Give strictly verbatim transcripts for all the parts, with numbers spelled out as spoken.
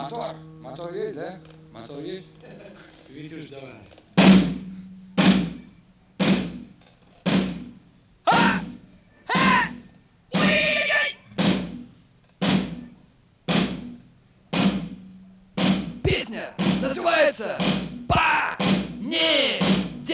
мотор. Мотор есть, да? Мотор есть? Витюш, давай. Песня называется «Понедельник».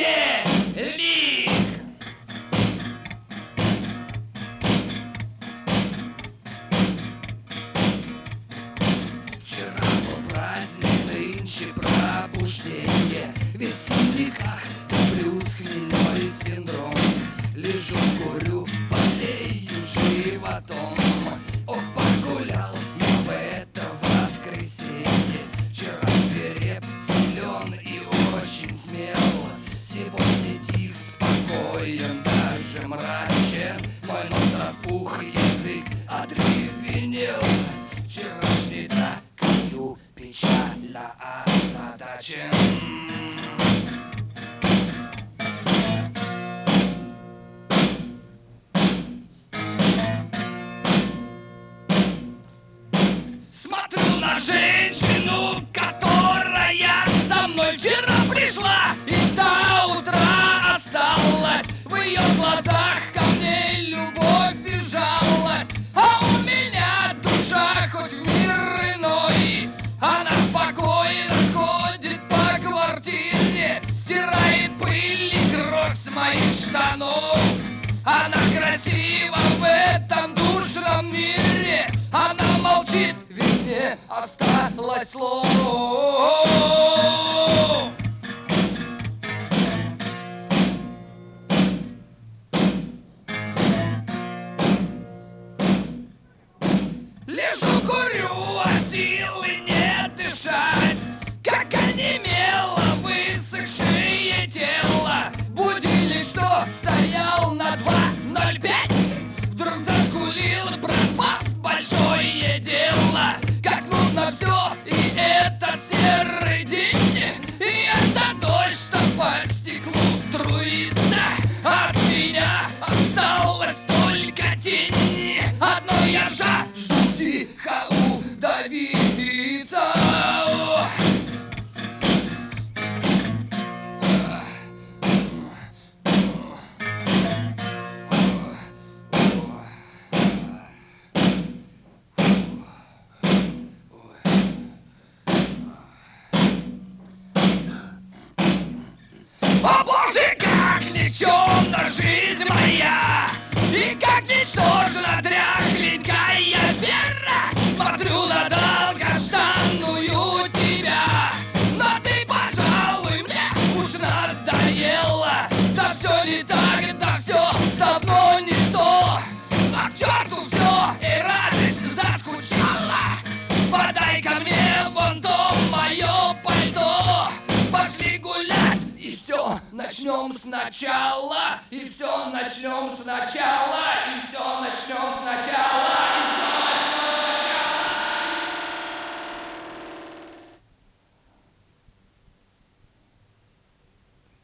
Вчера был праздник, нынче пробуждение. В весенниках плюс хмельной синдром. Лежу, курю, болею животом. Ох, погулял я в это воскресенье. Вчера свиреп, силен и очень смел. Сегодня тих, спокоен, даже мрачен. Мой нос распух, язык отревенел. Вчерашний такую печально озадачен. Смотрю на женщину, которая со мной вчера пришла и до утра осталась. В ее глазах ко мне любовь бежалась, а у меня душа хоть в мир иной. Она спокойно ходит по квартире, стирает пыль и грозь с моих штанов. Она красива в этом душном мире, она молчит, ведь не осталось слов. Лежу, курю, а силы не дышать, как онемело высохшее тело. Будильник, что стоял на два ноль пять, вдруг заскулил, проспав большое дело. Как нудно все, и этот серый день, и это дождь, что по стеклу струится. От меня осталась только тень, одной я жажду тихо удавиться. О боже, как никчемна жизнь моя, и как ничтожна дряхленькая вера. Смотрю на долгожданную тебя, но ты, пожалуй, мне уж надоела. Да все не так, да все давно не то, а к черту все, и радость заскучала. Подай ко мне вон то мое пальто, пошли гулять, и все начнем сначала, и все начнем сначала, и все